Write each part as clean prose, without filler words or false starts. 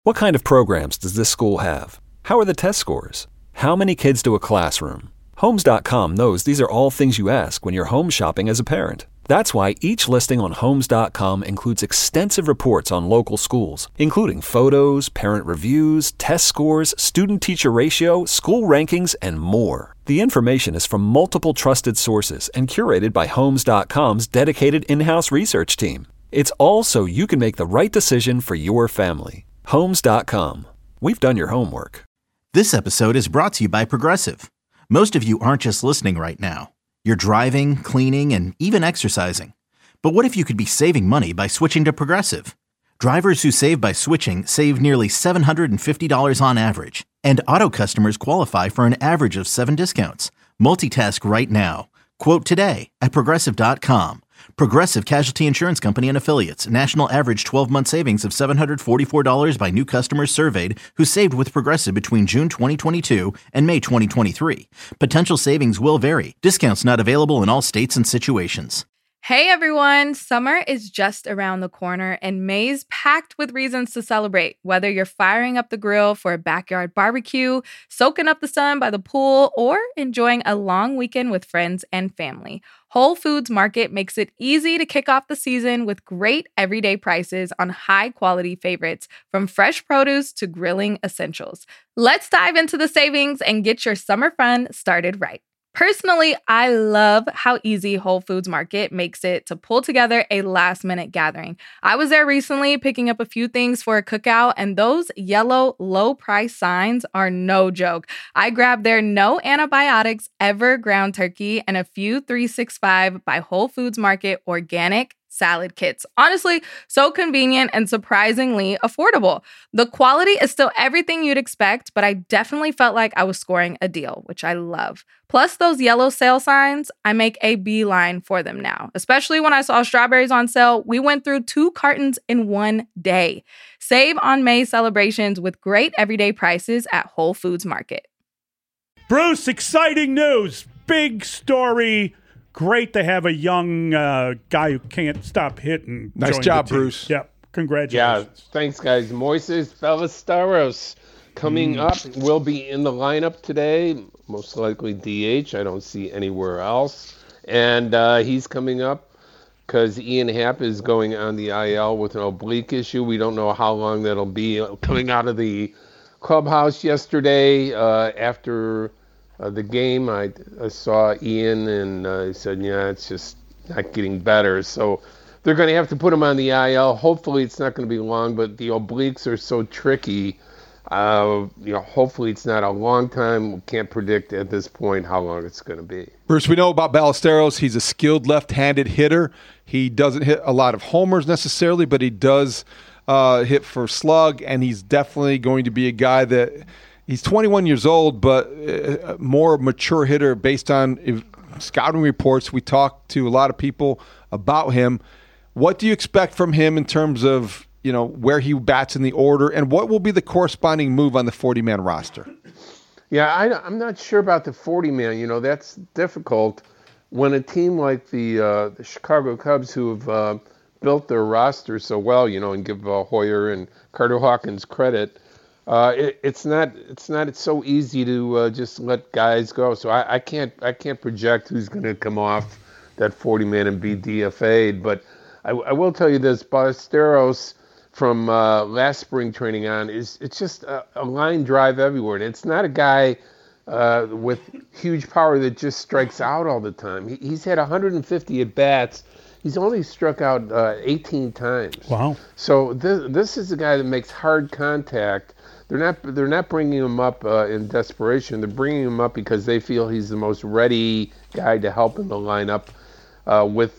What kind of programs does this school have? How are the test scores? How many kids do a classroom? Homes.com knows these are all things you ask when you're home shopping as a parent. That's why each listing on Homes.com includes extensive reports on local schools, including photos, parent reviews, test scores, student-teacher ratio, school rankings, and more. The information is from multiple trusted sources and curated by Homes.com's dedicated in-house research team. It's all so you can make the right decision for your family. Homes.com. We've done your homework. This episode is brought to you by Progressive. Most of you aren't just listening right now. You're driving, cleaning, and even exercising. But what if you could be saving money by switching to Progressive? Drivers who save by switching save nearly $750 on average. And auto customers qualify for an average of 7 discounts. Multitask right now. Quote today at Progressive.com. Progressive Casualty Insurance Company and Affiliates. National average 12-month savings of $744 by new customers surveyed who saved with Progressive between June 2022 and May 2023. Potential savings will vary. Discounts not available in all states and situations. Hey everyone, summer is just around the corner and May's packed with reasons to celebrate. Whether you're firing up the grill for a backyard barbecue, soaking up the sun by the pool, or enjoying a long weekend with friends and family, Whole Foods Market makes it easy to kick off the season with great everyday prices on high-quality favorites, from fresh produce to grilling essentials. Let's dive into the savings and get your summer fun started right. Personally, I love how easy Whole Foods Market makes it to pull together a last-minute gathering. I was there recently picking up a few things for a cookout, and those yellow low-price signs are no joke. I grabbed their no antibiotics ever ground turkey and a few 365 by Whole Foods Market organic salad kits. Honestly, so convenient and surprisingly affordable. The quality is still everything you'd expect, but I definitely felt like I was scoring a deal, which I love. Plus those yellow sale signs, I make a beeline for them now. Especially when I saw strawberries on sale, we went through 2 cartons in one day. Save on May celebrations with great everyday prices at Whole Foods Market. Bruce, exciting news. Big story. Great to have a young guy who can't stop hitting. Nice job, Bruce. Yep. Congratulations. Yeah, thanks, guys. Moises Ballesteros coming up. Will be in the lineup today. Most likely DH. I don't see anywhere else. And he's coming up because Ian Happ is going on the IL with an oblique issue. We don't know how long that'll be. Coming out of the clubhouse yesterday after the game, I saw Ian, and he said, yeah, it's just not getting better. So they're going to have to put him on the IL. Hopefully it's not going to be long, but the obliques are so tricky. Hopefully it's not a long time. We can't predict at this point how long it's going to be. Bruce, we know about Ballesteros. He's a skilled left-handed hitter. He doesn't hit a lot of homers necessarily, but he does hit for slug, and he's definitely going to be a guy that – he's 21 years old, but a more mature hitter based on scouting reports. We talked to a lot of people about him. What do you expect from him in terms of, where he bats in the order, and what will be the corresponding move on the 40-man roster? Yeah, I'm not sure about the 40-man. That's difficult when a team like the Chicago Cubs, who have built their roster so well, and give Hoyer and Carter Hawkins credit, it's not so easy to just let guys go. So I can't project who's going to come off that 40-man and be DFA'd. But I will tell you this: Ballesteros from last spring training on it's just a line drive everywhere, and it's not a guy with huge power that just strikes out all the time. He's had 150 at bats. He's only struck out 18 times. Wow! So this is a guy that makes hard contact. They're not bringing him up in desperation. They're bringing him up because they feel he's the most ready guy to help in the lineup. With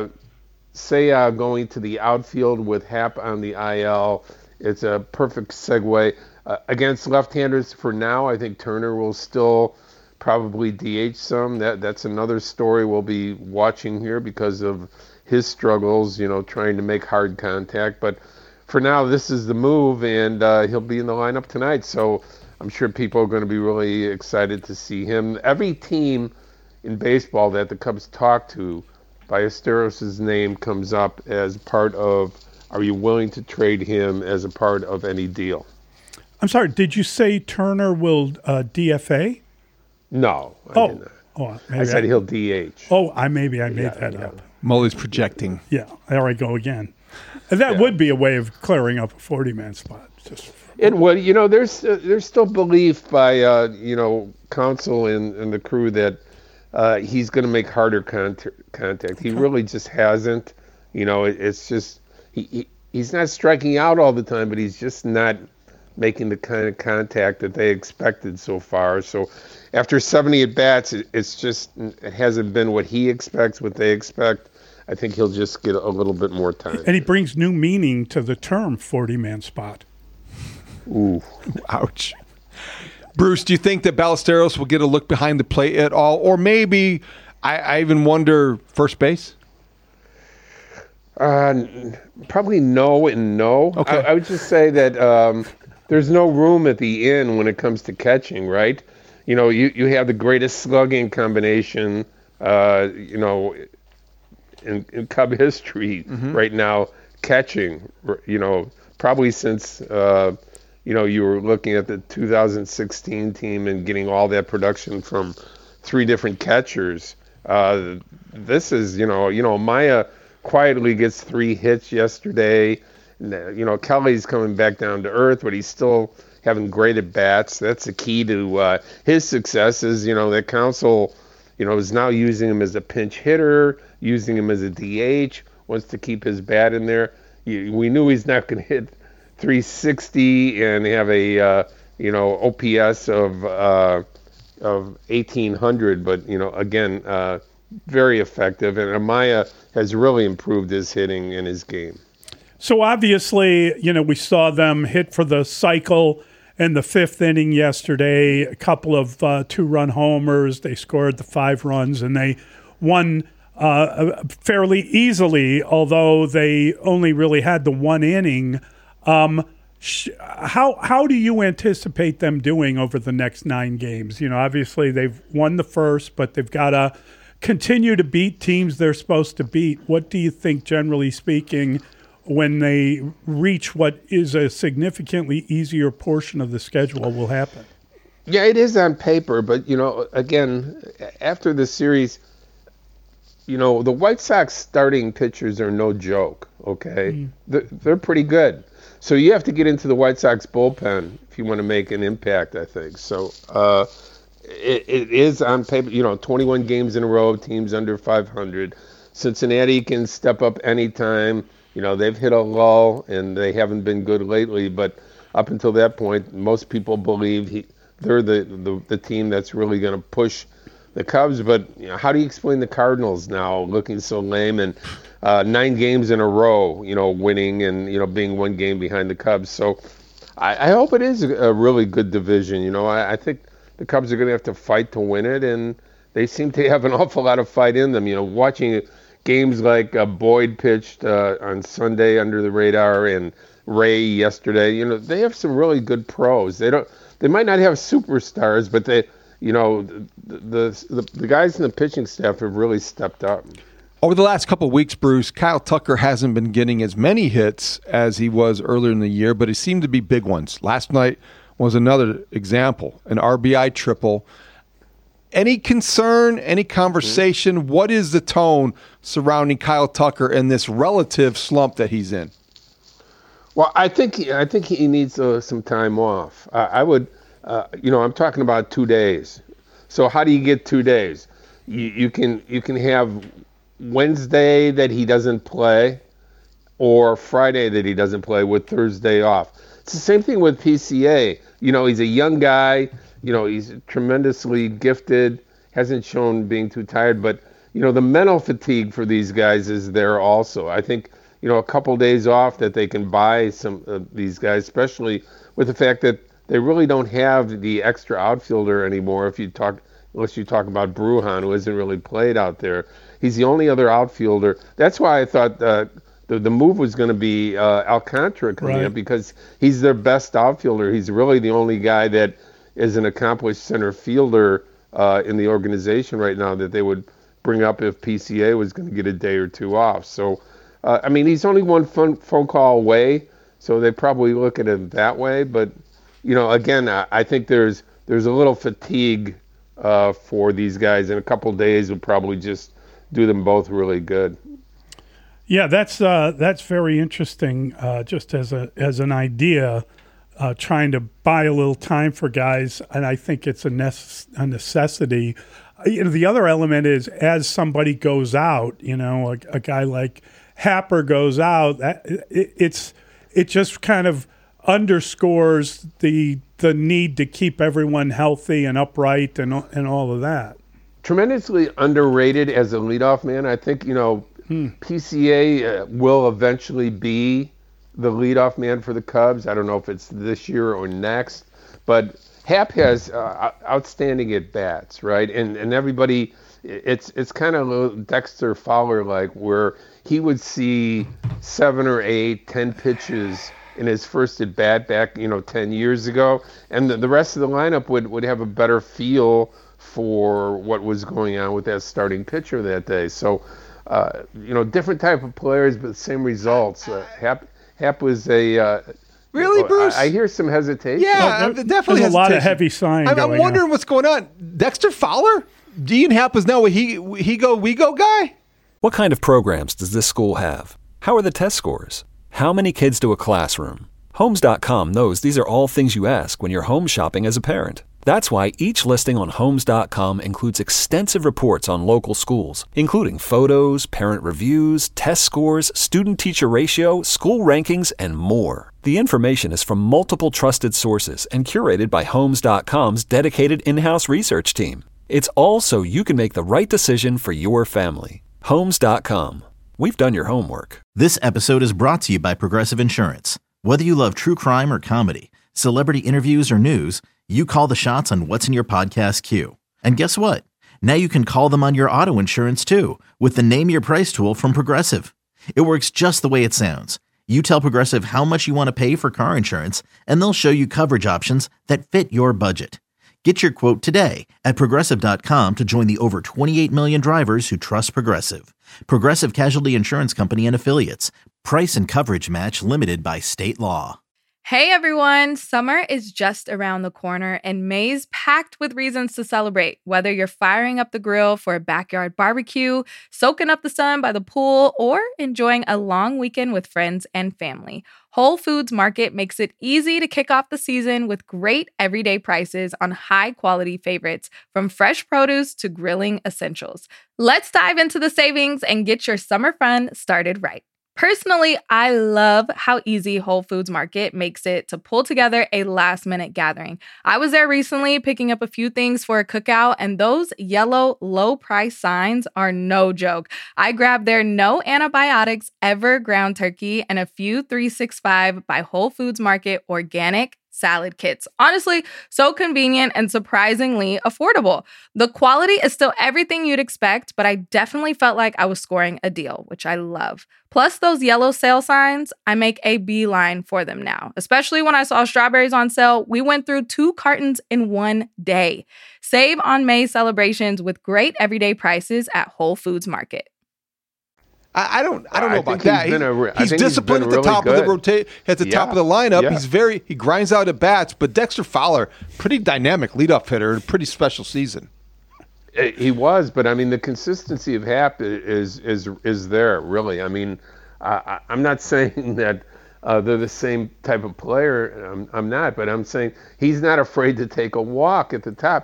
Seiya going to the outfield with Happ on the IL, it's a perfect segue. Against left-handers for now, I think Turner will still probably DH some. That's another story we'll be watching here because of his struggles, trying to make hard contact. But for now, this is the move, and he'll be in the lineup tonight. So I'm sure people are going to be really excited to see him. Every team in baseball that the Cubs talk to, Ballesteros' name comes up as part of are you willing to trade him as a part of any deal? I'm sorry, did you say Turner will DFA? No, I did not. I said he'll DH. I made that up. Mully's projecting. Yeah, there I go again. And that would be a way of clearing up a 40-man spot. It would. There's still belief by counsel and the crew that he's going to make harder contact. He really just hasn't. It's just he's not striking out all the time, but he's just not making the kind of contact that they expected so far. So after 70 at-bats, it hasn't been what he expects, what they expect. I think he'll just get a little bit more time. And he brings new meaning to the term 40-man spot. Ooh. Ouch. Bruce, do you think that Ballesteros will get a look behind the plate at all? Or maybe, I even wonder, first base? Probably no and no. Okay. I would just say that there's no room at the end when it comes to catching, right? You have the greatest slugging combination, in Cub history right now, catching, probably since, you were looking at the 2016 team and getting all that production from 3 different catchers. This is, Maya quietly gets 3 hits yesterday. Kelly's coming back down to earth, but he's still having great at-bats. That's the key to his success is, that council, is now using him as a pinch hitter, using him as a DH, wants to keep his bat in there. We knew he's not going to hit 360 and have a OPS of 1800, but again, very effective, and Amaya has really improved his hitting and his game. So obviously, we saw them hit for the cycle in the 5th inning yesterday, a couple of 2-run homers. They scored the 5 runs, and they won fairly easily, although they only really had the 1 inning. How do you anticipate them doing over the next 9 games? Obviously they've won the first, but they've got to continue to beat teams they're supposed to beat. What do you think, generally speaking, when they reach what is a significantly easier portion of the schedule will happen? Yeah, it is on paper, but, again, after the series, the White Sox starting pitchers are no joke, okay? They're pretty good. So you have to get into the White Sox bullpen if you want to make an impact, I think. So it is on paper, 21 games in a row, teams under 500. Cincinnati can step up anytime. They've hit a lull, and they haven't been good lately. But up until that point, most people believe they're the team that's really going to push the Cubs. But how do you explain the Cardinals now looking so lame and 9 games in a row, winning and, being 1 game behind the Cubs? So I hope it is a really good division. I think the Cubs are going to have to fight to win it, and they seem to have an awful lot of fight in them. Watching games like Boyd pitched on Sunday under the radar and Ray yesterday, they have some really good pros. They might not have superstars, but they, the guys in the pitching staff have really stepped up. Over the last couple of weeks, Bruce, Kyle Tucker hasn't been getting as many hits as he was earlier in the year, but it seemed to be big ones. Last night was another example, an RBI triple. Any concern, any conversation? What is the tone surrounding Kyle Tucker and this relative slump that he's in? Well, I think he needs some time off. I would, I'm talking about 2 days. So how do you get 2 days? You can have Wednesday that he doesn't play, or Friday that he doesn't play with Thursday off. It's the same thing with PCA. He's a young guy. He's tremendously gifted, hasn't shown being too tired, but, the mental fatigue for these guys is there also. I think, a couple days off that they can buy some of these guys, especially with the fact that they really don't have the extra outfielder anymore unless you talk about Brujan, who hasn't really played out there. He's the only other outfielder. That's why I thought the move was going to be Alcantara coming up, because he's their best outfielder. He's really the only guy that is an accomplished center fielder in the organization right now that they would bring up if PCA was going to get a day or 2 off. So I mean, he's only one phone call away, so they probably look at it that way. But again, I think there's a little fatigue for these guys, and a couple of days would probably just do them both really good. Yeah, that's very interesting. Just as an idea, trying to buy a little time for guys, and I think it's a necessity. The other element is as somebody goes out, a guy like Happer goes out, it just kind of underscores the need to keep everyone healthy and upright and all of that. Tremendously underrated as a leadoff man. I think PCA will eventually be the leadoff man for the Cubs. I don't know if it's this year or next, but Hap has outstanding at bats, right? And everybody, it's kind of Dexter Fowler like, where he would see 7 or 8, 10 pitches in his first at bat back 10 years ago, and the rest of the lineup would have a better feel for what was going on with that starting pitcher that day. So different type of players but same results. Hap was a really, Bruce? I hear some hesitation. Yeah, definitely there's hesitation. A lot of heavy sign. I'm wondering what's going on. Dexter Fowler? Ian Happ is now a we go guy? What kind of programs does this school have? How are the test scores? How many kids do a classroom? Homes.com knows these are all things you ask when you're home shopping as a parent. That's why each listing on Homes.com includes extensive reports on local schools, including photos, parent reviews, test scores, student-teacher ratio, school rankings, and more. The information is from multiple trusted sources and curated by Homes.com's dedicated in-house research team. It's all so you can make the right decision for your family. Homes.com. We've done your homework. This episode is brought to you by Progressive Insurance. Whether you love true crime or comedy, celebrity interviews or news, you call the shots on what's in your podcast queue. And guess what? Now you can call them on your auto insurance too with the Name Your Price tool from Progressive. It works just the way it sounds. You tell Progressive how much you want to pay for car insurance, and they'll show you coverage options that fit your budget. Get your quote today at Progressive.com to join the over 28 million drivers who trust Progressive. Progressive Casualty Insurance Company and Affiliates. Price and coverage match limited by state law. Hey everyone, summer is just around the corner and May's packed with reasons to celebrate. Whether you're firing up the grill for a backyard barbecue, soaking up the sun by the pool, or enjoying a long weekend with friends and family, Whole Foods Market makes it easy to kick off the season with great everyday prices on high-quality favorites, from fresh produce to grilling essentials. Let's dive into the savings and get your summer fun started right. Personally, I love how easy Whole Foods Market makes it to pull together a last-minute gathering. I was there recently picking up a few things for a cookout, and those yellow low-price signs are no joke. I grabbed their no antibiotics ever ground turkey and a few 365 by Whole Foods Market organic salad kits. Honestly, so convenient and surprisingly affordable. The quality is still everything you'd expect, but I definitely felt like I was scoring a deal, which I love. Plus those yellow sale signs, I make a beeline for them now. Especially when I saw strawberries on sale, we went through 2 cartons in one day. Save on May celebrations with great everyday prices at Whole Foods Market. I don't know about that. He's think disciplined he's at the really top good. of the at the top of the lineup. Yeah. He grinds out at bats. But Dexter Fowler, pretty dynamic leadoff hitter, a pretty special season. He was, but I mean the consistency of Hap is there really. I mean, I'm not saying that they're the same type of player. I'm not, but I'm saying he's not afraid to take a walk at the top.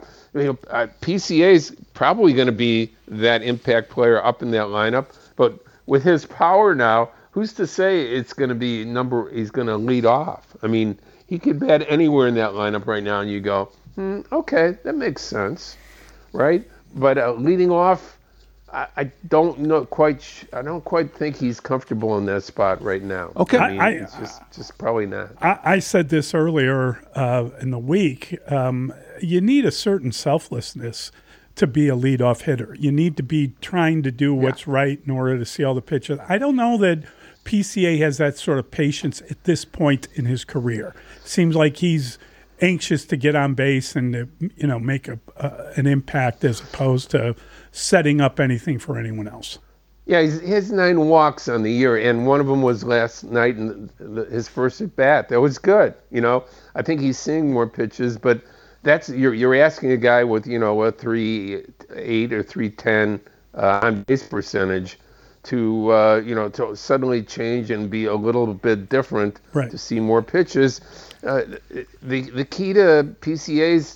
PCA's probably going to be that impact player up in that lineup, but with his power now, who's to say it's going to be he's going to lead off? I mean, he could bat anywhere in that lineup right now, and you go, okay, that makes sense, right? But leading off, I don't quite think he's comfortable in that spot right now. Okay, I mean, it's just probably not. I said this earlier in the week. You need a certain selflessness to be a leadoff hitter. You need to be trying to do what's right in order to see all the pitches. I don't know that PCA has that sort of patience at this point in his career. Seems like he's anxious to get on base and to, make an impact as opposed to setting up anything for anyone else. Yeah, he has 9 walks on the year, and one of them was last night in his first at bat. That was good. I think he's seeing more pitches, but that's you're asking a guy with a 3.8 or 3.10 on base percentage to to suddenly change and be a little bit different, right, to see more pitches. The key to PCA's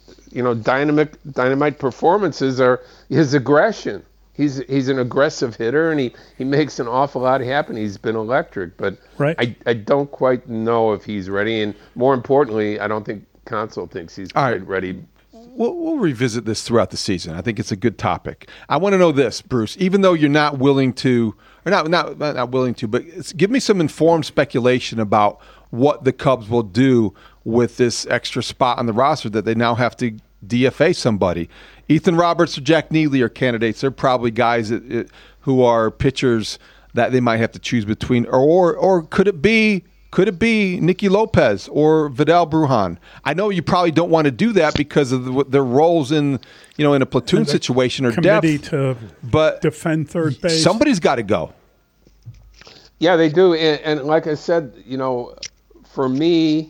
dynamite performances are his aggression. He's an aggressive hitter, and he makes an awful lot happen. He's been electric, but right. I don't quite know if he's ready, and more importantly, I don't think Counsell thinks he's quite ready. We'll revisit this throughout the season. I think it's a good topic. I want to know this, Bruce. Even though you're not willing to, or not willing to, but give me some informed speculation about what the Cubs will do with this extra spot on the roster that they now have to DFA somebody. Ethan Roberts or Jack Neely are candidates. They're probably guys who are pitchers that they might have to choose between. Or could it be Nicky Lopez or Vidal Brujan? I know you probably don't want to do that because of their roles in a platoon situation or committee depth. But defend third base. Somebody's got to go. Yeah, they do. And like I said, for me,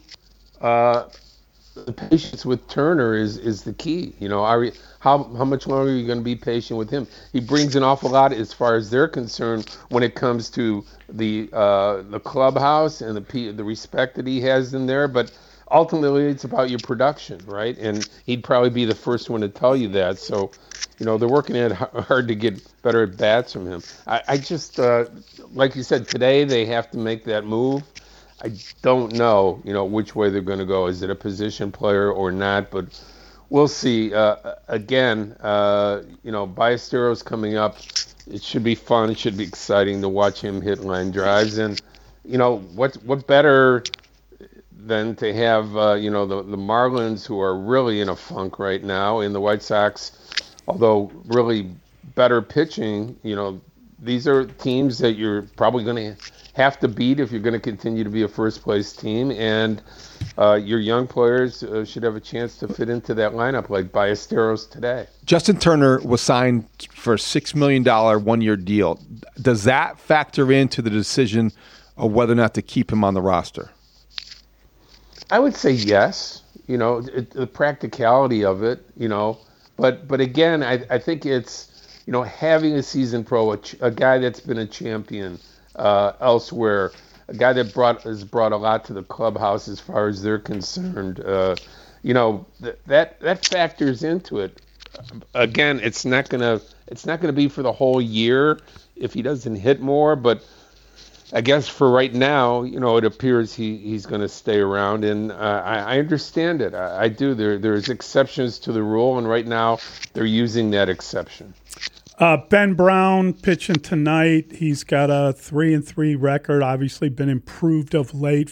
the patience with Turner is the key. How much longer are you going to be patient with him? He brings an awful lot as far as they're concerned when it comes to the clubhouse and the respect that he has in there. But ultimately, it's about your production, right? And he'd probably be the first one to tell you that. So, they're working hard to get better at bats from him. I just, like you said, today they have to make that move. I don't know, which way they're going to go. Is it a position player or not? But we'll see. Again, Ballesteros coming up. It should be fun. It should be exciting to watch him hit line drives. And, what better than to have, the Marlins, who are really in a funk right now, and the White Sox, although really better pitching, these are teams that you're probably going to have to beat if you're going to continue to be a first-place team, and your young players should have a chance to fit into that lineup like Ballesteros today. Justin Turner was signed for a $6 million one-year deal. Does that factor into the decision of whether or not to keep him on the roster? I would say yes. The practicality of it, But again, I think it's, having a seasoned pro, a guy that's been a champion elsewhere, a guy that has brought a lot to the clubhouse as far as they're concerned. That factors into it. Again, it's not gonna be for the whole year if he doesn't hit more, but I guess for right now, it appears he's going to stay around, and I understand it. I do. There's exceptions to the rule, and right now they're using that exception. Ben Brown pitching tonight. He's got a 3-3 record. Obviously, been improved of late.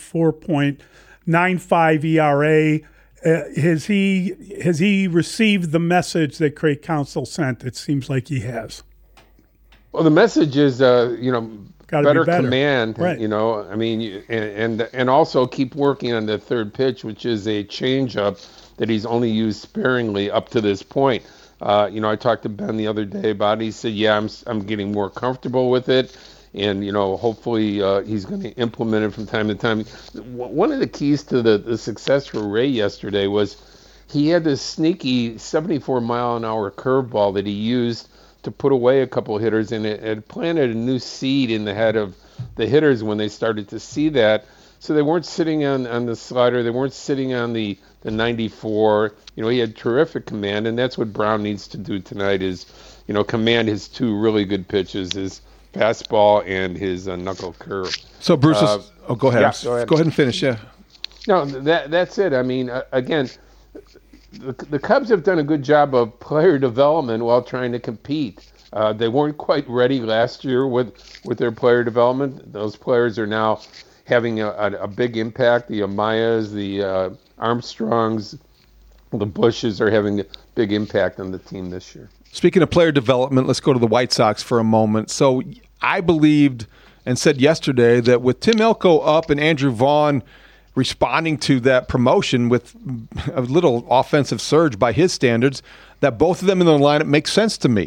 4.95 ERA. Has he received the message that Craig Counsell sent? It seems like he has. Well, the message is, better command. Right. And also keep working on the third pitch, which is a changeup that he's only used sparingly up to this point. I talked to Ben the other day about it. He said, "Yeah, I'm getting more comfortable with it, and hopefully he's going to implement it from time to time." One of the keys to the success for Ray yesterday was he had this sneaky 74-mile-an-hour curveball that he used to put away a couple of hitters, and it planted a new seed in the head of the hitters when they started to see that. So they weren't sitting on the slider, they weren't sitting on the 94. He had terrific command, and that's what Brown needs to do tonight is, command his two really good pitches, his fastball and his knuckle curve. So Bruce, go ahead. Yeah, go ahead And finish. Yeah. No, that's it. I mean, again, the Cubs have done a good job of player development while trying to compete. They weren't quite ready last year with their player development. Those players are now having a big impact. The Amayas, the Armstrongs, the Bushes are having a big impact on the team this year. Speaking of player development, let's go to the White Sox for a moment. So I believed and said yesterday that with Tim Elko up and Andrew Vaughn responding to that promotion with a little offensive surge by his standards, that both of them in the lineup makes sense to me.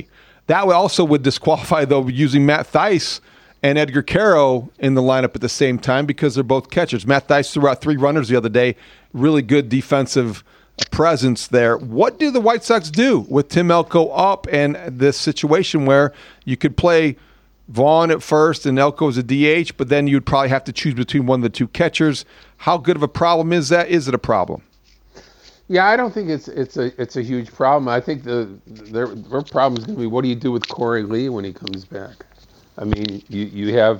That also would disqualify, though, using Matt Theis and Edgar Caro in the lineup at the same time because they're both catchers. Matt Theis threw out 3 runners the other day. Really good defensive presence there. What do the White Sox do with Tim Elko up and this situation where you could play Vaughn at first and Elko as a DH, but then you'd probably have to choose between one of the 2 catchers? How good of a problem is that? Is it a problem? Yeah, I don't think it's a huge problem. I think their problem is going to be, what do you do with Corey Lee when he comes back? I mean, you have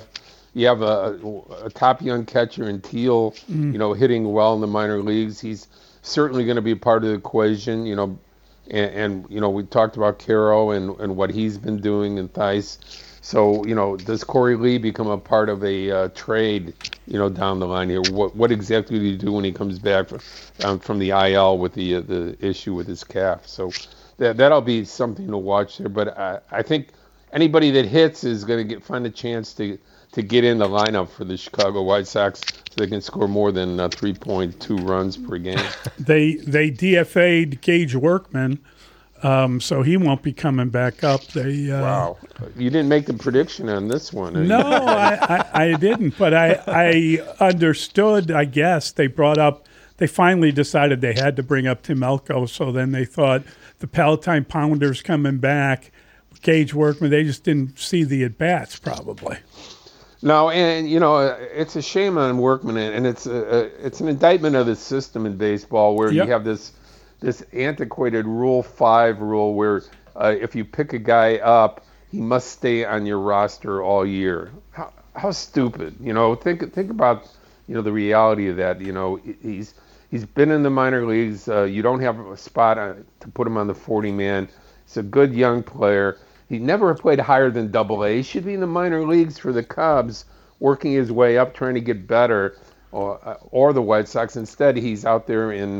a top young catcher in Teal, hitting well in the minor leagues. He's certainly going to be a part of the equation, and we talked about Caro and what he's been doing in Theis. So, does Corey Lee become a part of a trade, down the line here? What exactly do you do when he comes back from the IL with the issue with his calf? So that'll be something to watch there. But I think anybody that hits is going to find a chance to get in the lineup for the Chicago White Sox so they can score more than 3.2 runs per game. They DFA'd Gage Workman. So he won't be coming back up. Wow. You didn't make the prediction on this one. No, I didn't. But I understood, I guess. They finally decided they had to bring up Tim Elko. So then they thought the Palatine Pounders coming back, Gage Workman, they just didn't see the at-bats probably. No, and, it's a shame on Workman. And it's an indictment of the system in baseball where you have this antiquated Rule 5 rule where if you pick a guy up, he must stay on your roster all year. How stupid, Think about, the reality of that. He's been in the minor leagues. You don't have a spot to put him on the 40-man. He's a good young player. He never played higher than AA. He should be in the minor leagues for the Cubs, working his way up, trying to get better, or the White Sox. Instead, he's out there in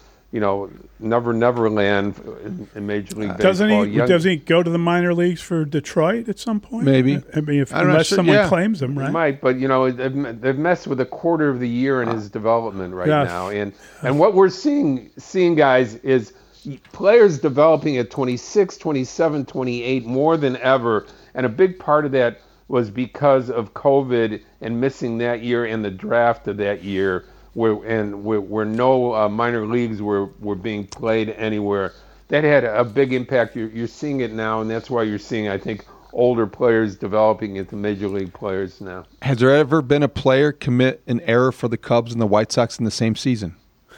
Neverland in Major League Baseball. Doesn't he go to the minor leagues for Detroit at some point? Maybe. I mean, unless someone claims him, right? He might, but they've messed with a quarter of the year in his development now, and what we're seeing, guys, is players developing at 26, 27, 28 more than ever, and a big part of that was because of COVID and missing that year and the draft of that year. Where no minor leagues were being played anywhere. That had a big impact. You're seeing it now, and that's why you're seeing, I think, older players developing into major league players now. Has there ever been a player commit an error for the Cubs and the White Sox in the same season?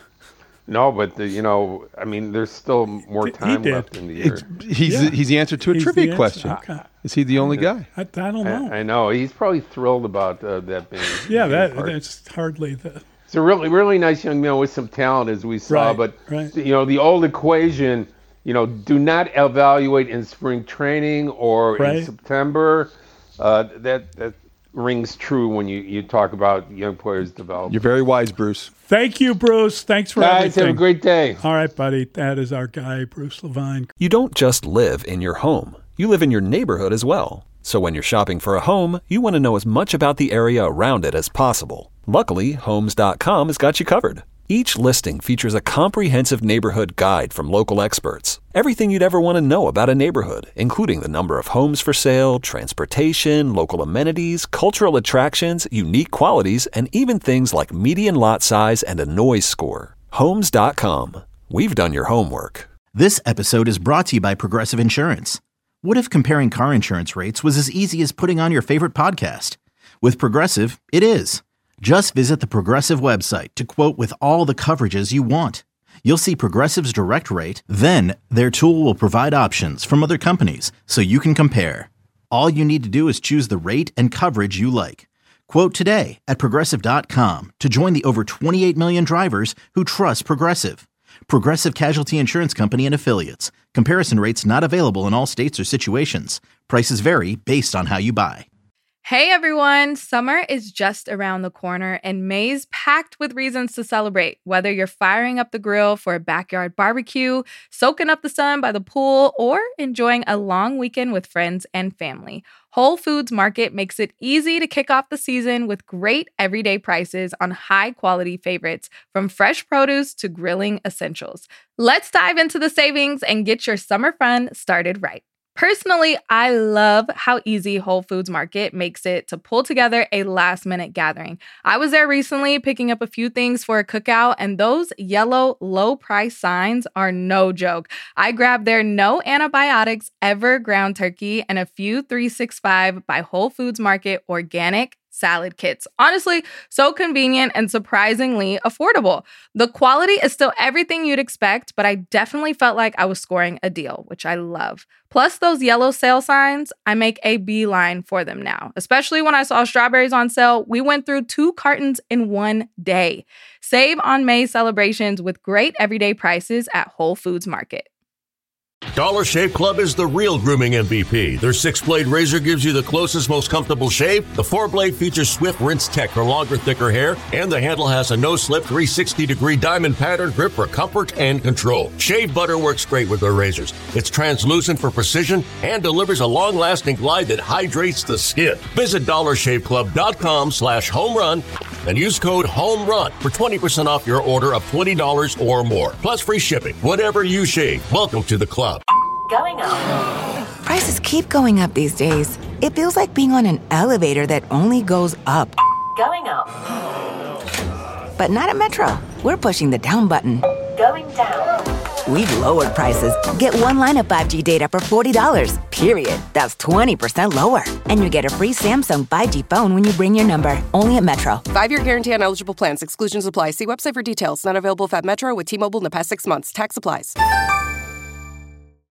No, but there's still more time left in the year. He's the answer to a trivia question. Okay. Is he the only guy? I don't know. I know. He's probably thrilled about that being. Yeah, that's hardly the. It's a really, really nice young man with some talent, as we saw. But the old equation, do not evaluate in spring training or in September. That rings true when you talk about young players developing. You're very wise, Bruce. Thank you, Bruce. Thanks for everything. Guys, have a great day. All right, buddy. That is our guy, Bruce Levine. You don't just live in your home. You live in your neighborhood as well. So when you're shopping for a home, you want to know as much about the area around it as possible. Luckily, Homes.com has got you covered. Each listing features a comprehensive neighborhood guide from local experts. Everything you'd ever want to know about a neighborhood, including the number of homes for sale, transportation, local amenities, cultural attractions, unique qualities, and even things like median lot size and a noise score. Homes.com. We've done your homework. This episode is brought to you by Progressive Insurance. What if comparing car insurance rates was as easy as putting on your favorite podcast? With Progressive, it is. Just visit the Progressive website to quote with all the coverages you want. You'll see Progressive's direct rate, then their tool will provide options from other companies so you can compare. All you need to do is choose the rate and coverage you like. Quote today at Progressive.com to join the over 28 million drivers who trust Progressive. Progressive Casualty Insurance Company and Affiliates. Comparison rates not available in all states or situations. Prices vary based on how you buy. Hey everyone, summer is just around the corner and May's packed with reasons to celebrate. Whether you're firing up the grill for a backyard barbecue, soaking up the sun by the pool, or enjoying a long weekend with friends and family, Whole Foods Market makes it easy to kick off the season with great everyday prices on high-quality favorites, from fresh produce to grilling essentials. Let's dive into the savings and get your summer fun started right. Personally, I love how easy Whole Foods Market makes it to pull together a last-minute gathering. I was there recently picking up a few things for a cookout, and those yellow low-price signs are no joke. I grabbed their no antibiotics ever ground turkey and a few 365 by Whole Foods Market organic salad kits. Honestly, so convenient and surprisingly affordable. The quality is still everything you'd expect, but I definitely felt like I was scoring a deal, which I love. Plus those yellow sale signs, I make a beeline for them now. Especially when I saw strawberries on sale, we went through 2 cartons in one day. Save on May celebrations with great everyday prices at Whole Foods Market. Dollar Shave Club is the real grooming MVP. Their 6-blade razor gives you the closest, most comfortable shave. The 4-blade features swift rinse tech for longer, thicker hair. And the handle has a no-slip 360-degree diamond pattern grip for comfort and control. Shave butter works great with their razors. It's translucent for precision and delivers a long-lasting glide that hydrates the skin. Visit dollarshaveclub.com/homerun and use code HOMERUN for 20% off your order of $20 or more. Plus free shipping. Whatever you shave, welcome to the club. Going up. Prices keep going up these days. It feels like being on an elevator that only goes up. Going up. But not at Metro. We're pushing the down button. Going down. We've lowered prices. Get one line of 5G data for $40, period. That's 20% lower. And you get a free Samsung 5G phone when you bring your number. Only at Metro. 5-year guarantee on eligible plans. Exclusions apply. See website for details. Not available at Metro with T-Mobile in the past 6 months. Tax applies.